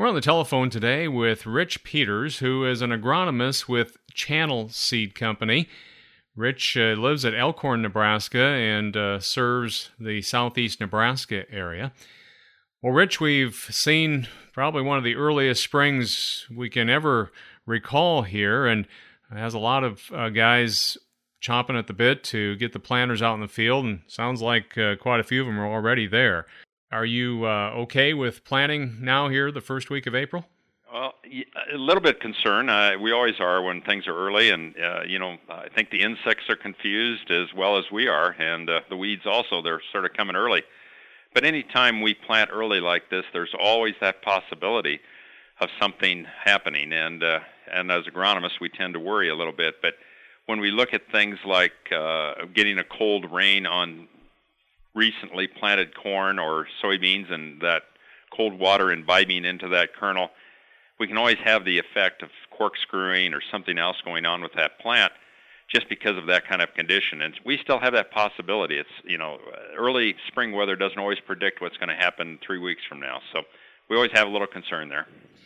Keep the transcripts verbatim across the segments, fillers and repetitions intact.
We're on the telephone today with Rich Peters, who is an agronomist with Channel Seed Company. Rich uh, lives at Elkhorn, Nebraska, and uh, serves the southeast Nebraska area. Well, Rich, we've seen probably one of the earliest springs we can ever recall here, and has a lot of uh, guys chomping at the bit to get the planters out in the field, and sounds like uh, quite a few of them are already there. Are you uh, okay with planting now here the first week of April? Well, a little bit concerned. Uh, we always are when things are early, and uh, you know, I think the insects are confused as well as we are, and uh, the weeds also. They're sort of coming early. But anytime we plant early like this, there's always that possibility of something happening, and uh, and as agronomists, we tend to worry a little bit. But when we look at things like uh, getting a cold rain on recently planted corn or soybeans and that cold water imbibing into that kernel, we can always have the effect of corkscrewing or something else going on with that plant just because of that kind of condition. And we still have that possibility. It's, you know, early spring weather doesn't always predict what's going to happen three weeks from now. So we always have a little concern there.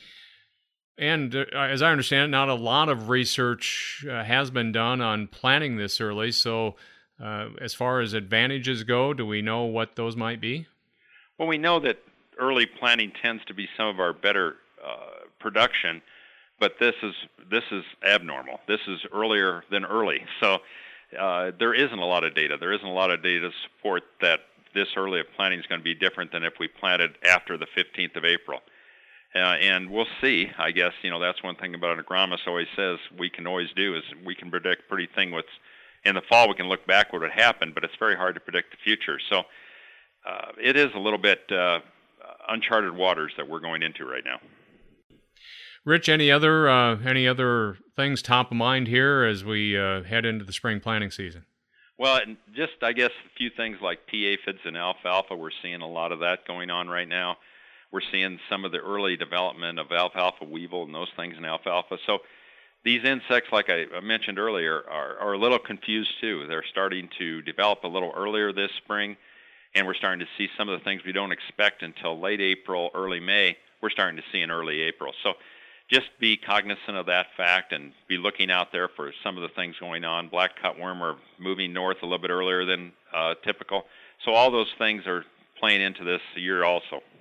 And uh, as I understand it, not a lot of research uh, has been done on planting this early. So uh, as far as advantages go, do we know what those might be? Well, we know that early planting tends to be some of our better uh, production, but this is this is abnormal. This is earlier than early. So uh, there isn't a lot of data. There isn't a lot of data to support that this early of planting is going to be different than if we planted after the fifteenth of April. Uh, and we'll see. I guess, you know, that's one thing about an agronomist always says we can always do is we can predict pretty thing what's in the fall. We can look back what would happen, but it's very hard to predict the future. So uh, it is a little bit uh, uncharted waters that we're going into right now. Rich, any other uh, any other things top of mind here as we uh, head into the spring planting season? Well, and just I guess a few things like pea aphids and alfalfa. We're seeing a lot of that going on right now. We're seeing some of the early development of alfalfa weevil and those things in alfalfa. So these insects, like I mentioned earlier, are, are a little confused too. They're starting to develop a little earlier this spring, and we're starting to see some of the things we don't expect until late April, early May. We're starting to see in early April. So just be cognizant of that fact and be looking out there for some of the things going on. Black cutworm are moving north a little bit earlier than uh, typical. So all those things are playing into this year also.